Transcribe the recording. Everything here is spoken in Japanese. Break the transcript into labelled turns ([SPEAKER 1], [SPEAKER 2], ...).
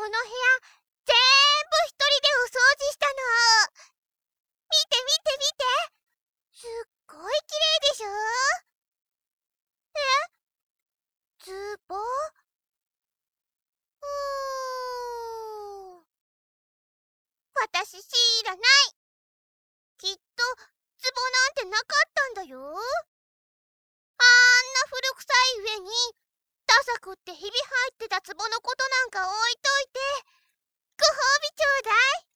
[SPEAKER 1] この部屋全部一人でお掃除したの。見て見て見て、すっごい綺麗でしょ。ズボ？私知らない。きっとツボなんてなかったんだよ。あんな古臭い上にダサくってひび入ってたツボのことなんか置いといて、ご褒美ちょうだい。